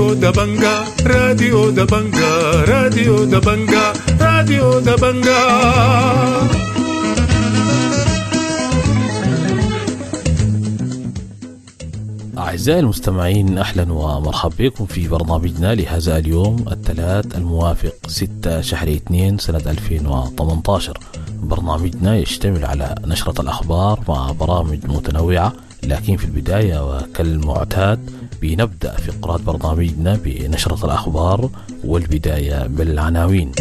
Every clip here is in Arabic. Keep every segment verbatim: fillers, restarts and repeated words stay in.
راديو دبنجا راديو دبنجا راديو دبنجا راديو دبنجا. أعزائي المستمعين، أهلا ومرحبا بكم في برنامجنا لهذا اليوم الثلاث الموافق ستة شهر اثنين سنة ألفين وثمانية عشر. برنامجنا يشتمل على نشرة الأخبار مع برامج متنوعة، لكن في البداية وكالمعتاد بنبدأ فقرات برنامجنا بنشرة الأخبار والبداية بالعناوين.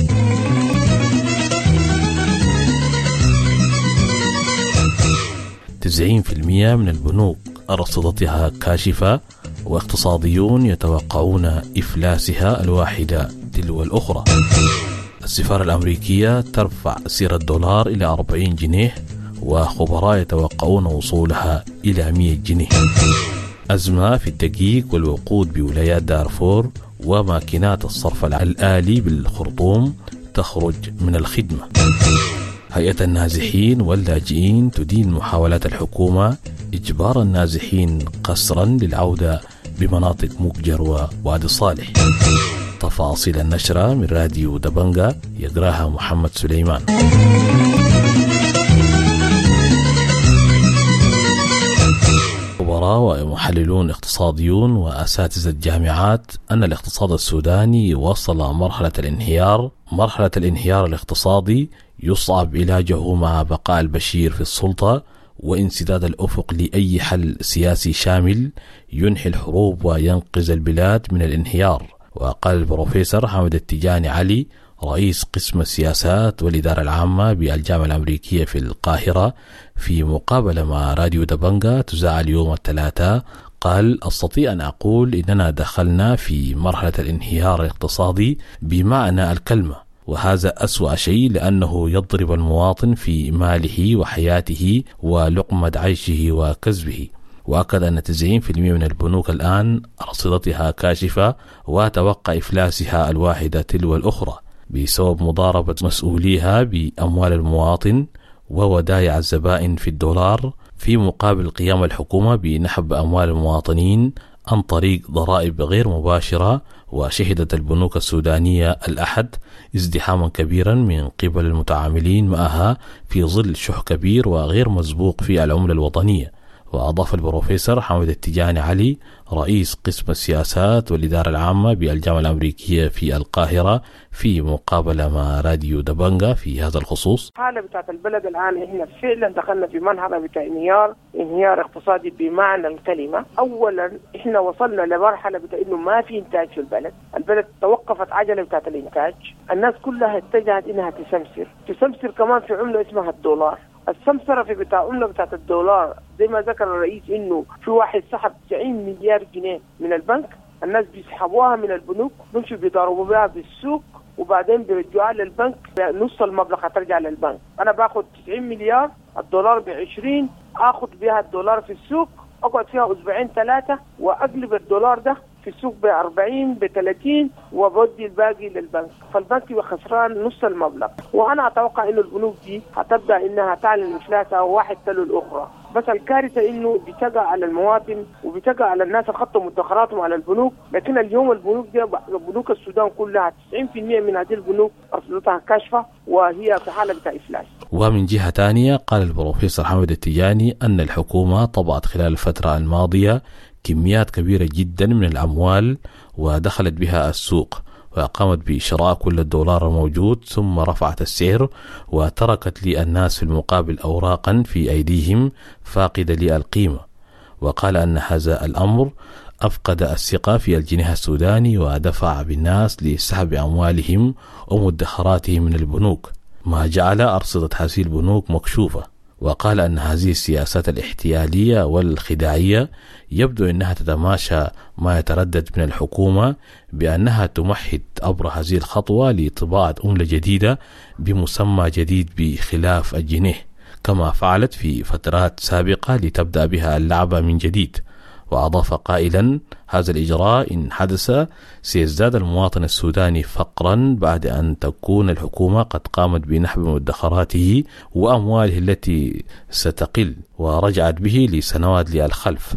تسعين بالمئة من البنوك رصدتها كاشفة، واقتصاديون يتوقعون إفلاسها الواحدة تلو الأخرى. السفارة الأمريكية ترفع سعر الدولار إلى أربعين جنيه، وخبراء يتوقعون وصولها إلى مئة جنيه. أزمة في الدقيق والوقود بولايات دارفور، وماكينات الصرف الآلي بالخرطوم تخرج من الخدمة. هيئة النازحين واللاجئين تدين محاولات الحكومة إجبار النازحين قسرا للعودة بمناطق مكجر ووادي صالح. تفاصيل النشرة من راديو دبنجا يقراها محمد سليمان. خبراء ومحللون اقتصاديون وأساتذة الجامعات أن الاقتصاد السوداني وصل مرحلة الانهيار. مرحلة الانهيار الاقتصادي يصعب علاجه مع بقاء البشير في السلطة وانسداد الأفق لأي حل سياسي شامل ينهي الحروب وينقذ البلاد من الانهيار. وقال البروفيسور حامد التجاني علي رئيس قسم السياسات والإدارة العامة بالجامعة الأمريكية في القاهرة في مقابلة مع راديو دبنجا تذاع اليوم الثلاثاء، قال: أستطيع أن أقول إننا دخلنا في مرحلة الانهيار الاقتصادي بمعنى الكلمة، وهذا أسوأ شيء لأنه يضرب المواطن في ماله وحياته ولقمة عيشه وكسبه. وأكد أن تسعين بالمئة من البنوك الآن رصدتها كاشفة، وتوقع إفلاسها الواحدة تلو الأخرى بسبب مضاربة مسؤوليها بأموال المواطن وودائع الزبائن في الدولار، في مقابل قيام الحكومة بنحب أموال المواطنين عن طريق ضرائب غير مباشرة. وشهدت البنوك السودانية الأحد ازدحاما كبيرا من قبل المتعاملين معها في ظل شح كبير وغير مسبوق في العملة الوطنية. وأضاف البروفيسور حامد التجاني علي رئيس قسم السياسات والإدارة العامة بالجامعة الأمريكية في القاهرة في مقابلة مع راديو دبنجا في هذا الخصوص: الحالة بتاعت البلد الآن إحنا فعلا دخلنا في مرحلة بتاع انهيار انهيار اقتصادي بمعنى الكلمة. أولا إحنا وصلنا لمرحلة بتاع إنه ما في إنتاج في البلد، البلد توقفت عجلة بتاعت الإنتاج، الناس كلها اتجهت إنها تسمسر تسمسر كمان في عملة اسمها الدولار. السمسرة في بتاع عملة بتاعت الدولار زي ما ذكر الرئيس إنه في واحد سحب تسعين مليار جنيه من البنك، الناس بيسحبوها من البنوك بيمشوا بيضربوا بها بالسوق وبعدين بيرجعوها للبنك، نص المبلغ هترجع للبنك. أنا باخد تسعين مليار، الدولار بعشرين، آخد بها الدولار في السوق، أقعد فيها أسبوعين ثلاثة وأقلب الدولار ده في السوق بأربعين بثلاثين وبودي الباقي للبنك، فالبنك يخسران نص المبلغ. وأنا أتوقع إنه البنوك دي هتبدأ إنها تعلن إفلاسها واحد تلو الأخرى. بس الكارثة إنه بتقع على المواطن وبتقع على الناس اللي خطوا مدخراتهم على البنوك. لكن اليوم البنوك دي بنوك السودان كلها تسعين بالمئة من هذه البنوك رصدتها كاشفة وهي في حالة بتاع إفلاس. ومن جهة تانية قال البروفيسور حامد التجاني أن الحكومة طبعت خلال الفترة الماضية كميات كبيرة جدا من الأموال ودخلت بها السوق، وقامت بشراء كل الدولار الموجود ثم رفعت السعر وتركت للناس في المقابل أوراقا في أيديهم فاقدة للقيمة. وقال أن هذا الأمر أفقد الثقة في الجنيه السوداني ودفع بالناس لسحب أموالهم ومدخراتهم من البنوك، ما جعل أرصدة هذه البنوك مكشوفة. وقال أن هذه السياسات الاحتيالية والخداعية يبدو أنها تتماشى ما يتردد من الحكومة بأنها تمهد عبر هذه الخطوة لطباعة عملة جديدة بمسمى جديد بخلاف الجنيه، كما فعلت في فترات سابقة لتبدأ بها اللعبة من جديد. وأضاف قائلا: هذا الإجراء إن حدث سيزداد المواطن السوداني فقرا بعد أن تكون الحكومة قد قامت بنحب مدخراته وأمواله التي ستقل ورجعت به لسنوات للخلف.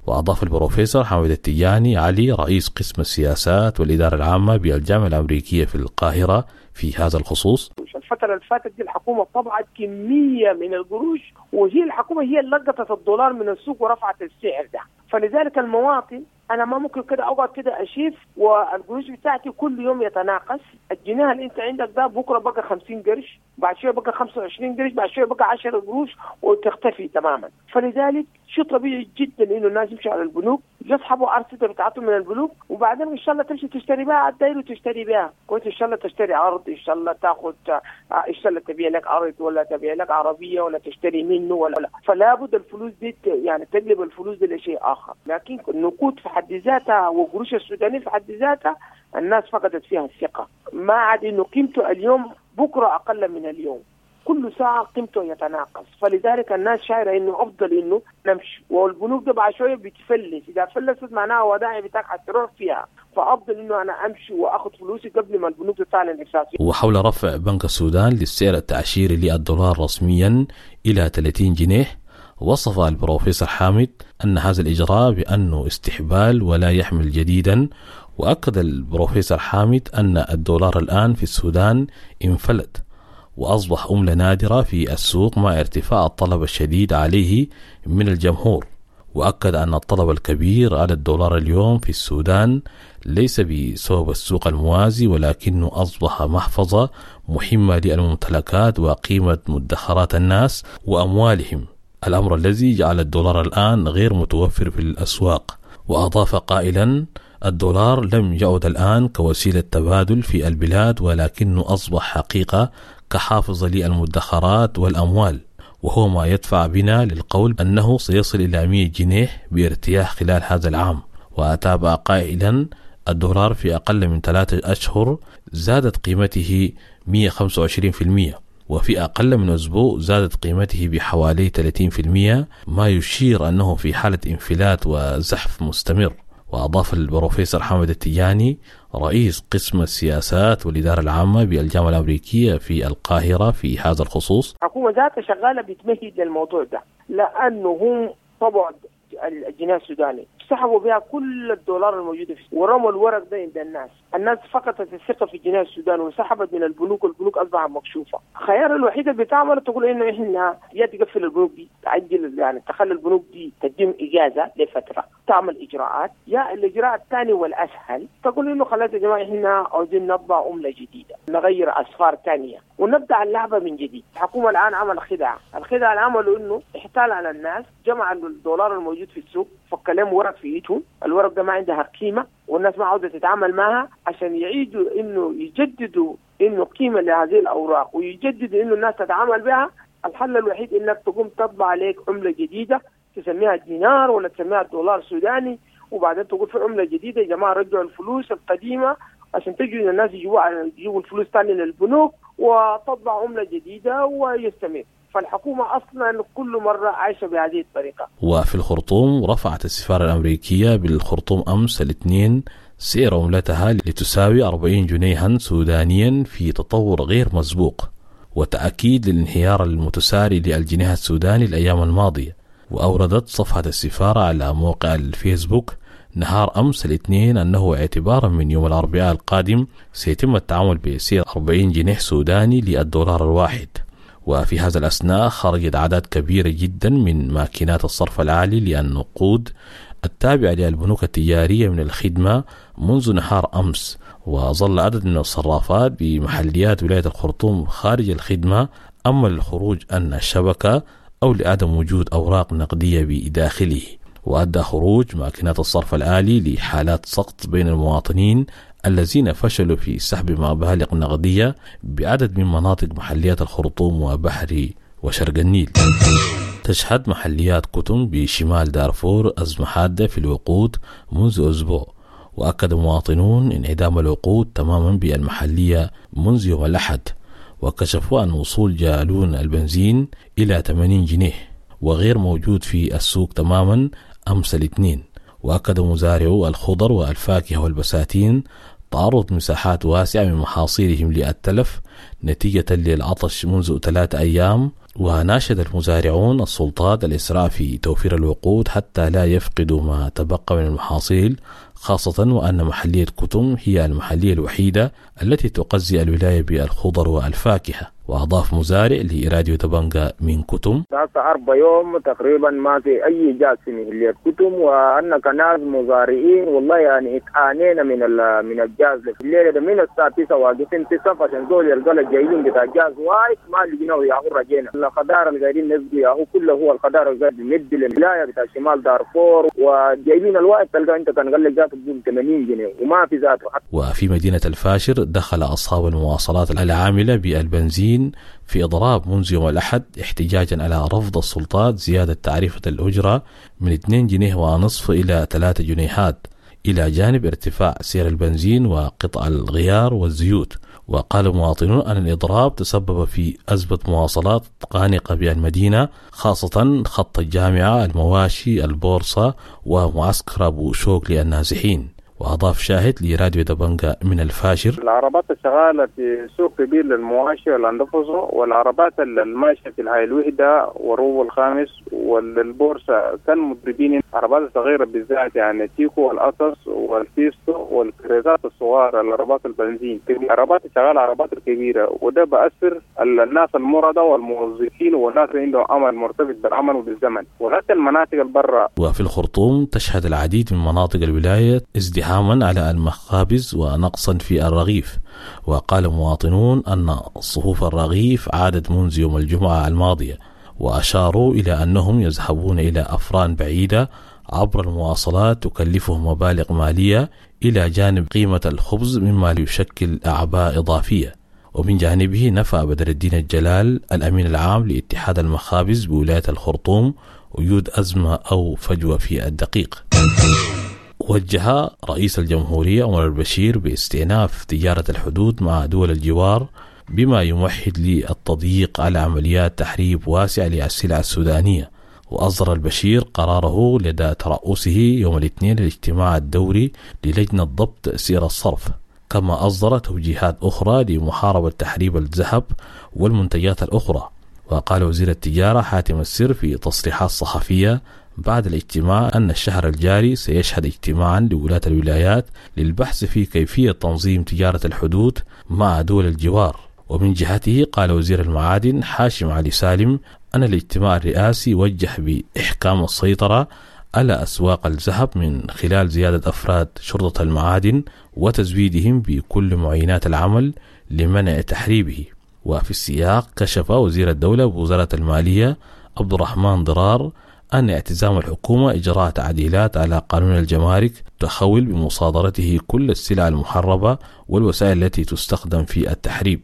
وأضاف البروفيسور حامد التجاني علي رئيس قسم السياسات والإدارة العامة بالجامعة الأمريكية في القاهرة في هذا الخصوص: الفترة اللي فاتت دي الحكومة طبعت كمية من القروش، وهي الحكومة هي اللي لقطت الدولار من السوق ورفعت السعر ده. فلذلك المواطن أنا ما ممكن كده أقعد كده أشيف والقروش بتاعتي كل يوم يتناقص. الجنيه اللي أنت عندك ده بكرة بقى خمسين قرش، بعد شوية بقى خمسة وعشرين قرش، بعد شوية بقى عشرة قروش وتختفي تماما. فلذلك شيء طبيعي جدا إنه الناس يمشوا على البنوك يسحبوا أرصدة بتاعتهم من البنوك، وبعدين إن شاء الله تمشي تشتري بها الداير وتشتري بها كويس. إن شاء الله تشتري عرض، إن شاء الله تاخذ، إن شاء الله تبيع لك أرض ولا تبيع لك عربية ولا تشتري منه ولا لا. فلا بد الفلوس دي يعني تقلب الفلوس دي لشيء آخر. لكن النقود في حد ذاتها وقروش السودانية في حد ذاتها الناس فقدت فيها الثقة، ما عاد إنه قيمته اليوم بكرة أقل من اليوم، كل ساعة قيمته يتناقص. فلذلك الناس شايرة إنه أفضل إنه نمشي، والبنوك ده بعد شوية بتفلس، إذا فلست معناها ودائع بتاعك هتروح فيها، فأفضل إنه أنا أمشي وأخذ فلوسي قبل ما البنوك تعلن إفلاسي. وحول رفع بنك السودان للسعر التعشيري للدولار رسميا إلى ثلاثين جنيه، وصف البروفيسور حامد أن هذا الإجراء بأنه استحبال ولا يحمل جديدا. وأكد البروفيسور حامد أن الدولار الآن في السودان انفلت وأصبح عملة نادرة في السوق مع ارتفاع الطلب الشديد عليه من الجمهور. وأكد أن الطلب الكبير على الدولار اليوم في السودان ليس بسبب السوق الموازي، ولكنه أصبح محفظة مهمة للممتلكات وقيمة مدخرات الناس وأموالهم، الأمر الذي جعل الدولار الآن غير متوفر في الأسواق. وأضاف قائلا: الدولار لم يعد الآن كوسيلة تبادل في البلاد، ولكنه أصبح حقيقة كحافظ للمدخرات والأموال، وهو ما يدفع بنا للقول أنه سيصل إلى مئة جنيه بارتياح خلال هذا العام. وأتابع قائلا: الدولار في أقل من ثلاثة أشهر زادت قيمته مئة وخمسة وعشرين بالمئة، وفي أقل من أسبوع زادت قيمته بحوالي ثلاثين بالمئة، ما يشير أنه في حالة انفلات وزحف مستمر. وأضاف البروفيسور حامد التجاني رئيس قسم السياسات والإدارة العامة بالجامعة الأمريكية في القاهرة في هذا الخصوص: الحكومة ذاتها شغالة بتمهد للموضوع ده، لأنه هم طبعا الجنيه السوداني سحبوا بها كل الدولار الموجودة فيه ورموا الورق ده عند الناس. الناس فقدت الثقة في الجنيه السوداني وسحبت من البنوك، والبنوك أصبحت مكشوفة. الخيار الوحيد اللي بتعمل تقول إنه إحنا يا تقفل البنوك دي، تعجل يعني تخلي البنوك دي تقدم إجازة لفترة تعمل إجراءات، يا الإجراء الثاني والأسهل تقول إنه خلاص يا جماعة إحنا عاوزين نطبع عملة جديدة، نغير أصفار ثانية ونبدأ اللعبة من جديد. الحكومة الآن عمل خدعة، الخدعة اللي عملوا إنه احتال على الناس، جمع الدولار الموجود في السوق، فك لهم ورق في ايدهم، الورق ده ما عندها قيمة والناس ما عاوزة تتعامل معها، عشان يعيدوا إنه يجددوا إنه قيمة لهذه الأوراق ويجددوا إنه الناس تتعامل بها. الحل الوحيد إنك تقوم تطبع عليك عملة جديدة تسميها الدينار ولا تسميها الدولار السوداني، وبعدين تقول في عملة جديدة يا جماعة رجعوا الفلوس القديمة عشان تجوا الناس يجوا يجيبوا الفلوس تاني للبنوك وتطبع عملة جديدة ويستمر. فالحكومة أصلا كل مرة عايشة بهذه الطريقة. وفي الخرطوم رفعت السفارة الأمريكية بالخرطوم أمس الاثنين سعر عملتها لتساوي أربعين جنيها سودانيا في تطور غير مسبوق وتأكيد للانهيار المتساري للجنيه السوداني الأيام الماضية. وأوردت صفحة السفارة على موقع الفيسبوك نهار أمس الاثنين أنه اعتبارا من يوم الأربعاء القادم سيتم التعامل بسعر أربعين جنيه سوداني للدولار الواحد. وفي هذا الأثناء خرجت أعداد كبيرة جدا من ماكينات الصرف العالي للنقود التابعة للبنوك التجارية من الخدمة منذ نهار أمس، وظل عدد من الصرافات بمحليات ولاية الخرطوم خارج الخدمة، أما للخروج عن الشبكة أو لعدم وجود أوراق نقدية بداخله. وأدى خروج ماكينات الصرف الآلي لحالات سقط بين المواطنين الذين فشلوا في سحب مبالغ نقدية بعدد من مناطق محليات الخرطوم وبحري وشرق النيل. تشهد محليات كتم بشمال دارفور أزمة حادة في الوقود منذ أسبوع، وأكد مواطنون انعدام الوقود تماما بالمحلية منذ يوم الأحد، وكشفوا عن وصول جالون البنزين إلى ثمانين جنيه وغير موجود في السوق تماما أمس الاثنين. وأكد مزارعو الخضر والفاكهة والبساتين تعرض مساحات واسعة من محاصيلهم للتلف نتيجة للعطش منذ ثلاثة أيام، وناشد المزارعون السلطات الإسراع في توفير الوقود حتى لا يفقدوا ما تبقى من المحاصيل، خاصة وأن محلية كتم هي المحلية الوحيدة التي تغذي الولاية بالخضر والفاكهة. وأضاف مزارع لراديو دبنجة من كتم: هذا أربع يوم تقريبا ما في أي جاز في محلية كتم، وأن كناس مزارعين والله يعني اتعانينا من من الجاز الليلة ده من الساعة تسعة واقفين تسعة عشان دول يلقى الجايين بتاع جاز وايد ما لقيناه ياهو رجينا. القدار اللي قاعدين نسقي ياهو كله هو القدار اللي قاعد يمد للولاية بتاع شمال دارفور، وجايبين الواحد تلقى أنت كان قال لك جاز بدون ثمانين جنيه وما في ذاته. وفي مدينة الفاشر دخل أصحاب المواصلات العاملة بالبنزين في إضراب منذ يوم الأحد احتجاجا على رفض السلطات زيادة تعرفة الأجرة من اثنين جنيه ونصف إلى ثلاثة جنيهات، إلى جانب ارتفاع سعر البنزين وقطع الغيار والزيوت. وقال مواطنون أن الإضراب تسبب في أزمة مواصلات قانقة بالمدينة، خاصة خط الجامعة، المواشي، البورصة، ومعسكر أبو شوق للنازحين. وأضاف شاهد لراديو دبنجة من الفاشر: العربات الشغالة في سوق كبير للمواشي والأندفوسو، والعربات الماشية في الهاي الوحدة والروب الخامس والبورصة كان مضربين. العربات الصغيرة بالذات يعني تيكو والأطس والفيستو والكريزات الصغار، العربات البنزين، العربات الشغالة عربات الكبيرة، وده بأثر الناس المرضى والموظفين والناس اللي عندهم عمل مرتبط بالعمل وبالزمن، وحتى المناطق البرة. وفي الخرطوم تشهد العديد من مناطق الولاية ازدحاما على المخابز ونقصا في الرغيف. وقال مواطنون أن صفوف الرغيف عادت منذ يوم الجمعة الماضية، وأشاروا إلى أنهم يذهبون إلى أفران بعيدة عبر المواصلات تكلفهم مبالغ مالية، إلى جانب قيمة الخبز مما يشكل أعباء إضافية. ومن جانبه نفى بدر الدين الجلال الأمين العام لاتحاد المخابز بولاية الخرطوم وجود أزمة أو فجوة في الدقيق. وجه رئيس الجمهورية عمر البشير باستئناف تجارة الحدود مع دول الجوار بما يمهد للتضييق على عمليات تحريب واسعة للسلع السودانية. وأصدر البشير قراره لدى ترأسه يوم الاثنين الاجتماع الدوري للجنة ضبط سعر الصرف، كما أصدر توجيهات أخرى لمحاربة تحريب الذهب والمنتجات الأخرى. وقال وزير التجارة حاتم السر في تصريحات صحفية بعد الاجتماع أن الشهر الجاري سيشهد اجتماعا لولاة الولايات للبحث في كيفية تنظيم تجارة الحدود مع دول الجوار. ومن جهته قال وزير المعادن حاشم علي سالم أن الاجتماع الرئاسي وجه بإحكام السيطرة على أسواق الذهب من خلال زيادة أفراد شرطة المعادن وتزويدهم بكل معينات العمل لمنع تحريبه. وفي السياق كشف وزير الدولة بوزارة المالية عبد الرحمن ضرار أن اعتزام الحكومة إجراء تعديلات على قانون الجمارك تخول بمصادرته كل السلع المحربة والوسائل التي تستخدم في التحريب.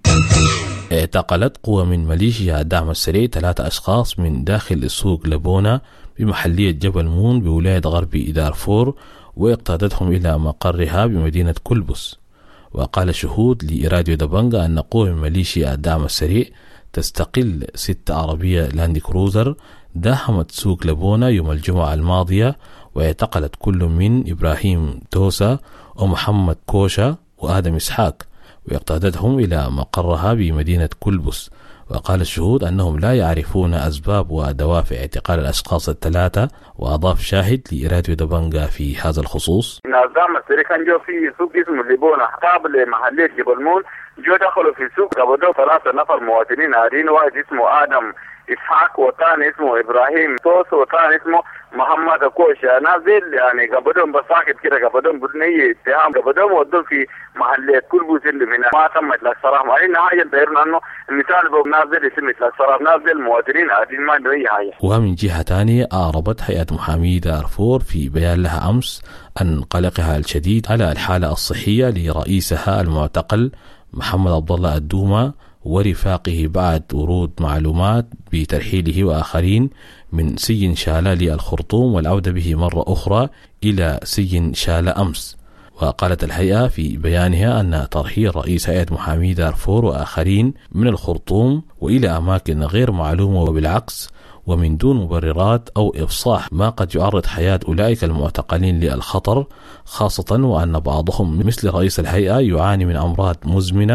اعتقلت قوى من ميليشيا الدعم السريع ثلاثة أشخاص من داخل سوق لبونة بمحلية جبل مون بولاية غربي دارفور، واقتادتهم إلى مقرها بمدينة كلبس. وقال شهود لراديو دبنجة أن قوى من ميليشيا الدعم السريع تستقل ست عربية لاند كروزر داهمت سوق لبونة يوم الجمعة الماضية، واعتقلت كل من إبراهيم توسا ومحمد كوشا وآدم إسحاق، واقتادتهم إلى مقرها بمدينة كلبس. وقال الشهود أنهم لا يعرفون أسباب ودوافع اعتقال الأشخاص الثلاثة. وأضاف شاهد لراديو دبنجة في هذا الخصوص: نظام السري كان جو في سوق اسمه لبونة قابل محلية جبل مون، جو دخلوا في سوق قبضوا ثلاثة نفر مواطنين عاديين، واحد اسمه آدم إسحاق وثاني اسمه إبراهيم توس وثاني اسمه محمد كوشا. نازل يعني قبضهم بساكت كده، قبضهم بدون أي اتهام، قبضهم ودوا في محلية كلبوس اللي من ما تمت لك صراحة. ما هي حاجة بيرنا إنه المثال نازل اسمه لك صراحة، نازل مواطنين عاديين ما عنده أي حاجة. ومن جهة ثانية أعربت هيئة محامي دارفور في بيان لها أمس عن قلقها الشديد على الحالة الصحية لرئيسها المعتقل محمد عبد الله الدومة ورفاقه بعد ورود معلومات بترحيله وآخرين من سجن شالة الخرطوم والعودة به مرة أخرى إلى سجن شالة أمس. وقالت الهيئة في بيانها أن ترحيل رئيس هيئة محامي دارفور وآخرين من الخرطوم وإلى أماكن غير معلومة وبالعكس ومن دون مبررات أو إفصاح ما قد يعرض حياة أولئك المعتقلين للخطر، خاصة وأن بعضهم مثل رئيس الهيئة يعاني من أمراض مزمنة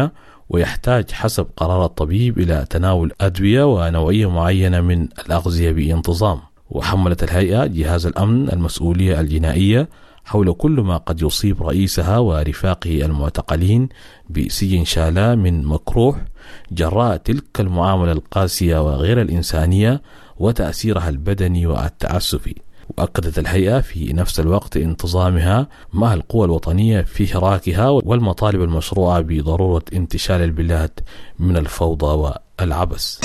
ويحتاج حسب قرار الطبيب إلى تناول أدوية ونوعية معينة من الأغذية بانتظام. وحملت الهيئة جهاز الأمن المسؤولية الجنائية حول كل ما قد يصيب رئيسها ورفاقه المعتقلين بسجن شالا من مكروه جراء تلك المعاملة القاسية وغير الإنسانية وتأثيرها البدني والتعسفي. وأكدت الهيئة في نفس الوقت انتظامها مع القوى الوطنية في حراكها والمطالب المشروعة بضرورة انتشال البلاد من الفوضى والعبث.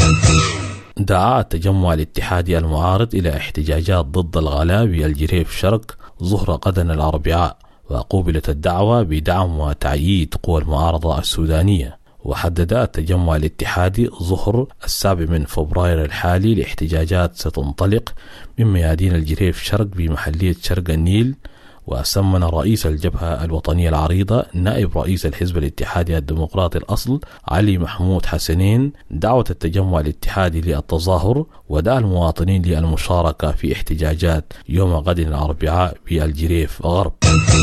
دعا التجمع الاتحادي المعارض إلى احتجاجات ضد الغلاء بالجريف شرق ظهر غدا الأربعاء، وقوبلت الدعوة بدعم وتعييد قوى المعارضة السودانية. وحدد التجمع الاتحادي ظهر السابع من فبراير الحالي لاحتجاجات ستنطلق من ميادين الجريف شرق بمحلية شرق النيل. وسمن رئيس الجبهة الوطنية العريضة نائب رئيس الحزب الاتحادي الديمقراطي الأصل علي محمود حسنين دعوة التجمع الاتحادي للتظاهر، ودعا المواطنين للمشاركة في احتجاجات يوم غد الأربعاء بالجريف غرب.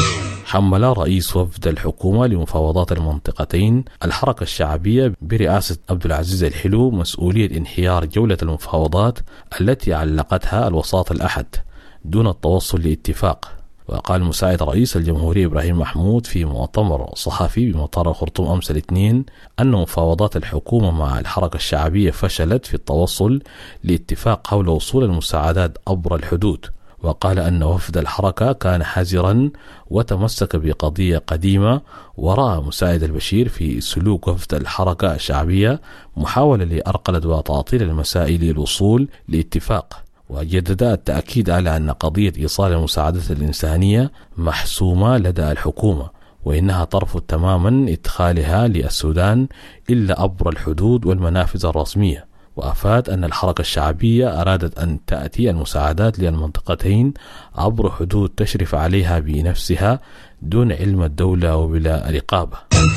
حمل رئيس وفد الحكومة لمفاوضات المنطقتين الحركة الشعبية برئاسة عبد العزيز الحلو مسؤولية انحيار جولة المفاوضات التي علقتها الوساط الأحد دون التوصل لاتفاق. وقال مساعد رئيس الجمهورية إبراهيم محمود في مؤتمر صحفي بمطار الخرطوم أمس الاثنين أن مفاوضات الحكومة مع الحركة الشعبية فشلت في التوصل لاتفاق حول وصول المساعدات عبر الحدود. وقال أن وفد الحركة كان حذرا وتمسك بقضية قديمة، ورأى مساعد البشير في سلوك وفد الحركة الشعبية محاولة لأرقلة وتعطيل المسائل للوصول لاتفاق. وجدد التأكيد على أن قضية إيصال المساعدات الإنسانية محسومة لدى الحكومة، وإنها ترفض تماما إدخالها للسودان إلا عبر الحدود والمنافذ الرسمية. وأفاد أن الحركة الشعبية أرادت أن تأتي المساعدات للمنطقتين عبر حدود تشرف عليها بنفسها دون علم الدولة وبلا رقابة.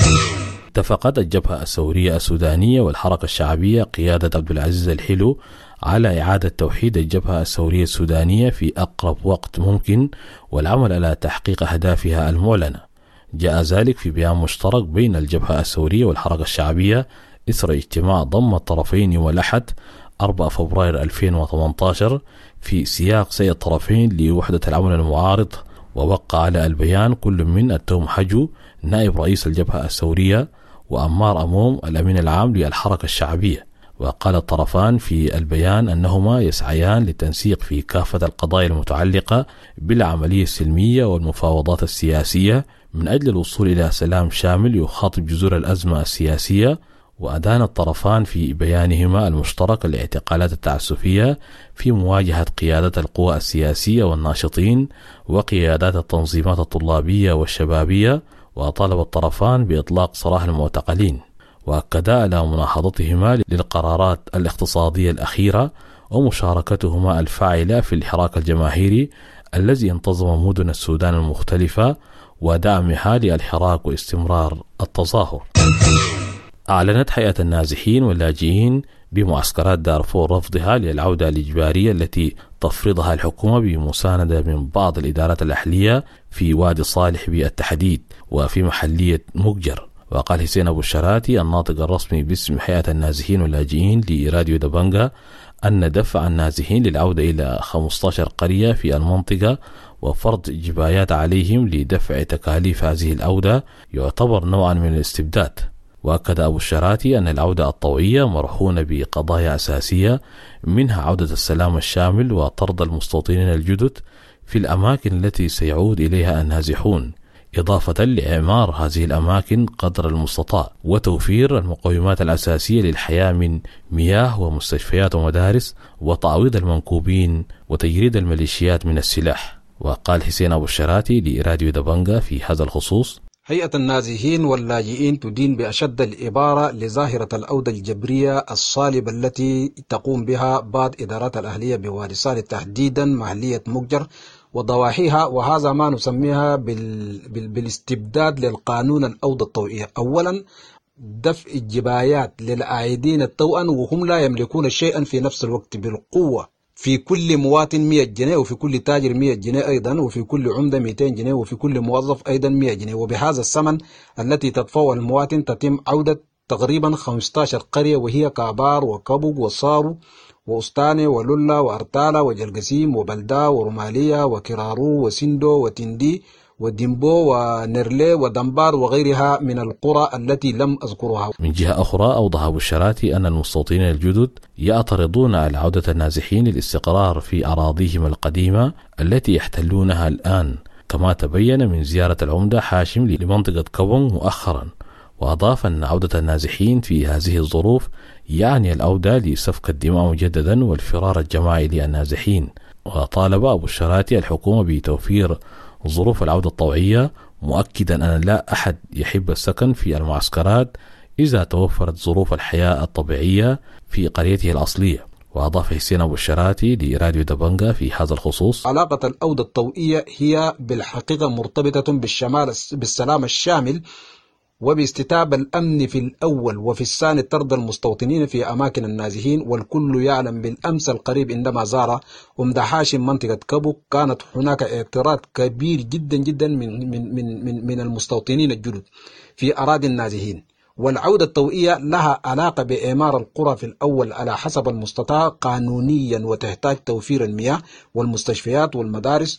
اتفقت الجبهة الثورية السودانية والحركة الشعبية قيادة عبد العزيز الحلو على إعادة توحيد الجبهة الثورية السودانية في أقرب وقت ممكن والعمل على تحقيق أهدافها المعلنة. جاء ذلك في بيان مشترك بين الجبهة الثورية والحركة الشعبية إثر اجتماع ضم الطرفين يوم الأحد أربعة فبراير ألفين وثمانية عشر في سياق سيد الطرفين لوحدة العمل المعارض. ووقع على البيان كل من التوم حجو نائب رئيس الجبهة الثورية وأمار أموم الأمين العام للحركة الشعبية. وقال الطرفان في البيان أنهما يسعيان للتنسيق في كافة القضايا المتعلقة بالعملية السلمية والمفاوضات السياسية من أجل الوصول إلى سلام شامل يخاطب جذور الأزمة السياسية. وأدان الطرفان في بيانهما المشترك الاعتقالات التعسفية في مواجهة قيادة القوى السياسية والناشطين وقيادات التنظيمات الطلابية والشبابية. وطالب الطرفان بإطلاق سراح المعتقلين، وأكدا على مناهضتهما للقرارات الاقتصادية الأخيرة ومشاركتهما الفاعلة في الحراك الجماهيري الذي انتظم مدن السودان المختلفة ودعمها للحراك واستمرار التظاهر. أعلنت هيئة النازحين واللاجئين بمعسكرات دارفور رفضها للعودة الإجبارية التي تفرضها الحكومة بمساندة من بعض الإدارات الأهلية في وادي صالح بالتحديد وفي محلية مقجر. وقال حسين أبو الشراتي الناطق الرسمي باسم هيئة النازحين واللاجئين لراديو دبنجا أن دفع النازحين للعودة إلى خمسة عشر قرية في المنطقة وفرض جبايات عليهم لدفع تكاليف هذه العودة يعتبر نوعا من الاستبداد. وأكد أبو الشراتي أن العودة الطوعية مرهونة بقضايا أساسية منها عودة السلام الشامل وطرد المستوطنين الجدد في الأماكن التي سيعود إليها النازحون، إضافة لإعمار هذه الأماكن قدر المستطاع وتوفير المقومات الأساسية للحياة من مياه ومستشفيات ومدارس وتعويض المنكوبين وتجريد الميليشيات من السلاح. وقال حسين أبو الشراتي لراديو دبنجا في هذا الخصوص: هيئة النازحين واللاجئين تدين بأشد الإبارة لظاهرة العودة الجبرية الصالبة التي تقوم بها بعض إدارات الأهلية بوادي صالح تحديدا محلية مقجر وضواحيها، وهذا ما نسميها بال... بال... بالاستبداد للقانون العودة الطوعية. أولا دفع الجبايات للعائدين التوأن وهم لا يملكون شيئا في نفس الوقت بالقوة في كل مواطن مئة جنيه وفي كل تاجر مئة جنيه أيضا وفي كل عمدة مئتين جنيه وفي كل موظف أيضا مئة جنيه، وبهذا الثمن التي تدفعه المواطن تتم عودة تقريبا خمسة عشر قرية، وهي كابار وكبوك وصارو وأستاني ولولا وأرتالا وجلقسيم وبلدا ورمالية وكرارو وسندو وتندي وديمبو ونرلي ودنبار وغيرها من القرى التي لم أذكرها. من جهة أخرى أوضح أبو الشراتي أن المستوطنين الجدد يعترضون على عودة النازحين للاستقرار في أراضيهم القديمة التي يحتلونها الآن، كما تبين من زيارة العمدة حاشم لمنطقة كبون مؤخرا. وأضاف أن عودة النازحين في هذه الظروف يعني العودة لسفك الدماء مجددا والفرار الجماعي للنازحين. وطالب أبو الشراتي الحكومة بتوفير ظروف العودة الطوعية، مؤكدا أن لا أحد يحب السكن في المعسكرات إذا توفرت ظروف الحياة الطبيعية في قريته الأصلية. وأضاف حسين أبو الشراتي لراديو دبنجا في هذا الخصوص: علاقة العودة الطوعية هي بالحقيقة مرتبطة بالشمال بالسلام الشامل وباستتاب الأمن في الأول، وفي الثاني طرد المستوطنين في أماكن النازحين. والكل يعلم بالأمس القريب عندما زار عمدة حاشم منطقة كبوك كانت هناك اعتراض كبير جدا جدا من من من من, من المستوطنين الجدد في أراضي النازحين. والعودة الطوعية لها علاقة بإعمار القرى في الأول على حسب المستطاع قانونيا، وتحتاج توفير المياه والمستشفيات والمدارس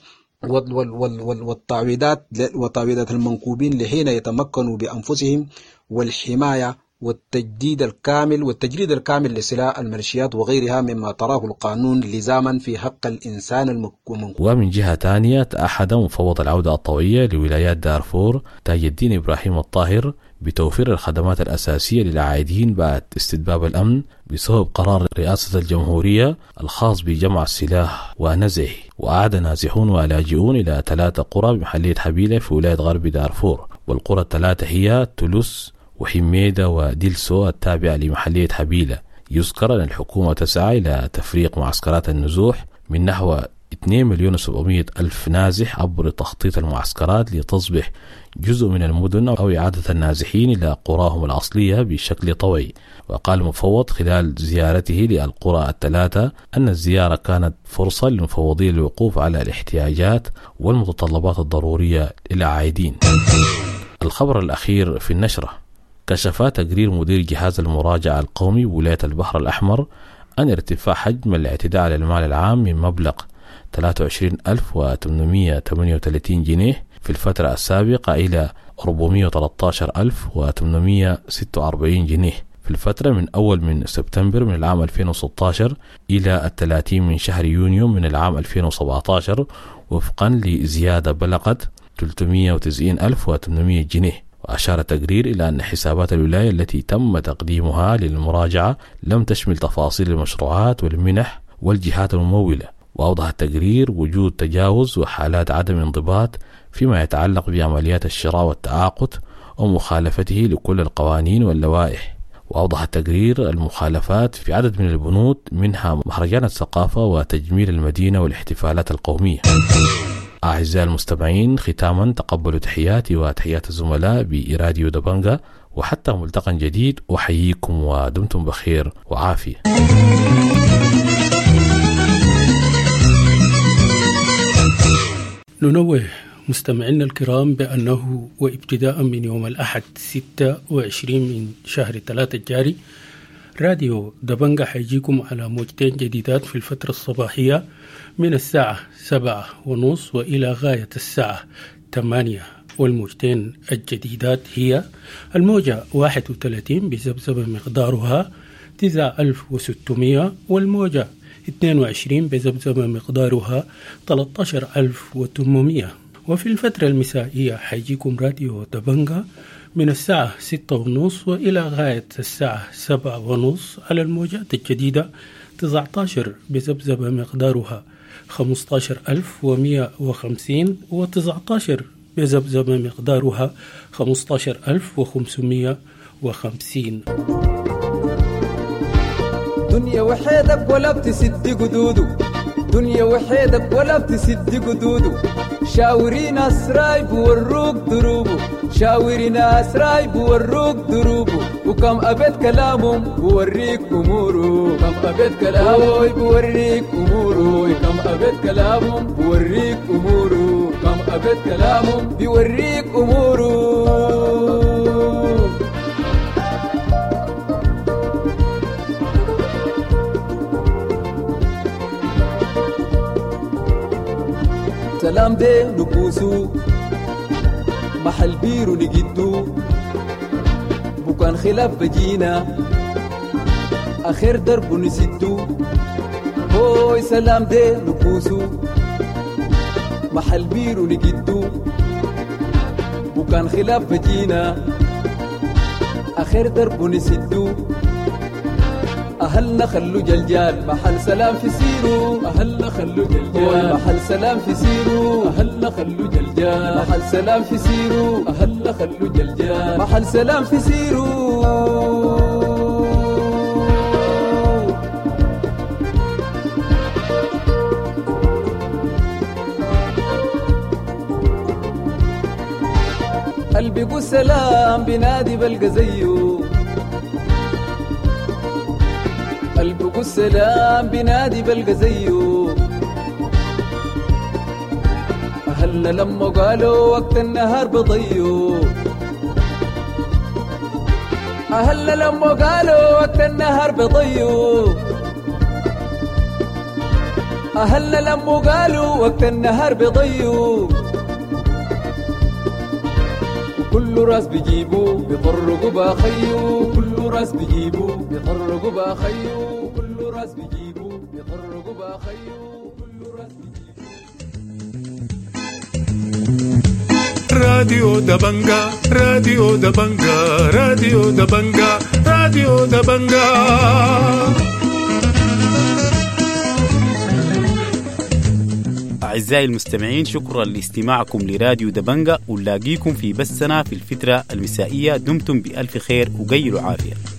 والتعويضات وتعويضات المنكوبين لحين يتمكنوا بأنفسهم، والحماية والتجديد الكامل والتجريد الكامل لسلاح الميليشيات وغيرها مما تراه القانون لزاما في حق الإنسان المنكوب. ومن جهة ثانية تأحد مفوض العودة الطوعية لولايات دارفور تاج الدين إبراهيم الطاهر بتوفير الخدمات الأساسية للعائدين بعد استتباب الأمن بسبب قرار رئاسة الجمهورية الخاص بجمع السلاح ونزعه. وأعاد نازحون ولاجئون إلى ثلاثة قرى بمحلية حبيلة في ولاية غرب دارفور، والقرى الثلاثة هي تولوس وحميدة وديلسو التابعة لمحلية حبيلة. يذكر أن الحكومة تسعى إلى تفريق معسكرات النزوح من نحو اثنين مليون وسبعمائة ألف نازح عبر تخطيط المعسكرات لتصبح جزء من المدن أو إعادة النازحين إلى قراهم الأصلية بشكل طوعي. وقال المفوض خلال زيارته للقرى الثلاثة أن الزيارة كانت فرصة للمفوضين للوقوف على الاحتياجات والمتطلبات الضرورية للعائدين. الخبر الأخير في النشرة: كشف تقرير مدير جهاز المراجعة القومي بولاية البحر الأحمر أن ارتفاع حجم الاعتداء على المال العام من مبلغ ثلاثة وعشرين ألف وثمانمائة وثمانية وثلاثين جنيه في الفترة السابقة إلى أربعمائة وثلاثة عشر ألف وثمانمائة وستة وأربعين جنيه في الفترة من أول من سبتمبر من العام ألفين وستة عشر إلى الثلاثين من شهر يونيو من العام ألفين وسبعة عشر، وفقا لزيادة بلغت ثلاثمائة وتسعين ألف وثمانمائة جنيه. وأشار التقرير إلى أن حسابات الولاية التي تم تقديمها للمراجعة لم تشمل تفاصيل المشروعات والمنح والجهات الممولة. وأوضح التقرير وجود تجاوز وحالات عدم انضباط فيما يتعلق بعمليات الشراء والتعاقد ومخالفته لكل القوانين واللوائح. وأوضح التقرير المخالفات في عدد من البنود منها مهرجان الثقافة وتجميل المدينة والاحتفالات القومية. أعزائي المستمعين، ختاما تقبلوا تحياتي وتحيات الزملاء براديو دبنجا، وحتى ملتقى جديد أحييكم ودمتم بخير وعافية. ننوه مستمعينا الكرام بأنه وابتداء من يوم الأحد ستة وعشرين من شهر ثلاثة الجاري راديو دبنجا حيجيكم على موجتين جديدات في الفترة الصباحية من الساعة سبعة ونص وإلى غاية الساعة ثمانية. والموجتين الجديدات هي الموجة واحد وثلاثين بذبذبة مقدارها تسعة آلاف وستمائة، والموجة اثنين وعشرين بذبذبة مقدارها ثلاثة عشر ألف وثمانمائة. وفي الفترة المسائية حيجيكم راديو دبنجا من الساعة ستة ونص وإلى غاية الساعة سبعة ونص على الموجات الجديدة تسعة عشر بذبذبة مقدارها خمسة عشر ألف ومائة وخمسين وتسعة عشر بذبذبة مقدارها خمسة عشر ألف وخمسمائة وخمسين. دنيا وحيدك ولا بتسد قدودو، دنيا وحيدك ولا بتسد قدودو، شاوري ناس راي بوروك دروبو، شاوري ناس راي بوروك دروبو، وكم أبد كلامهم بوريك أمورو، كم أبد كلامهم بوريك أمورو، كم أبد كلامهم بوريك أمورو، كم أبد كلامهم بوريك أمورو. سلام دي نبوسو محل بيرو نجدو بكان خلاف بجينا آخر درب نسدو هوي سلام دي نبوسو محل بيرو نجدو بكان خلاف بجينا آخر درب نسدو أهلنا خلو جلجال محل سلام في سيرو أهلنا خلو جلجال محل سلام في سيرو أهلنا خلو جلجال محل سلام في سيرو أهلنا خلو جلجال محل سلام في سيرو قلبي قو سلام بنادي بلقى زيه قلبي قو السلام بنادي بلقى زيه أهلنا لما قالوا وقت النهار بضيو أهلنا لما قالوا وقت النهار بضيو أهلنا لما قالوا وقت النهار بضيو كل راس بيجيبوا بيطرقوا باخيو كل راس بيجيبوا بيطرقوا باخيو كل راس بيجيبوا بيطرقوا باخيو كل راس بيجيبوا راديو دبنجا راديو دبنجا راديو دبنجا راديو دبنجا أعزائي المستمعين، شكرا لاستماعكم لراديو دبنجا، ونلاقيكم في بثنا في الفترة المسائية. دمتم بألف خير وقيلوا عافية.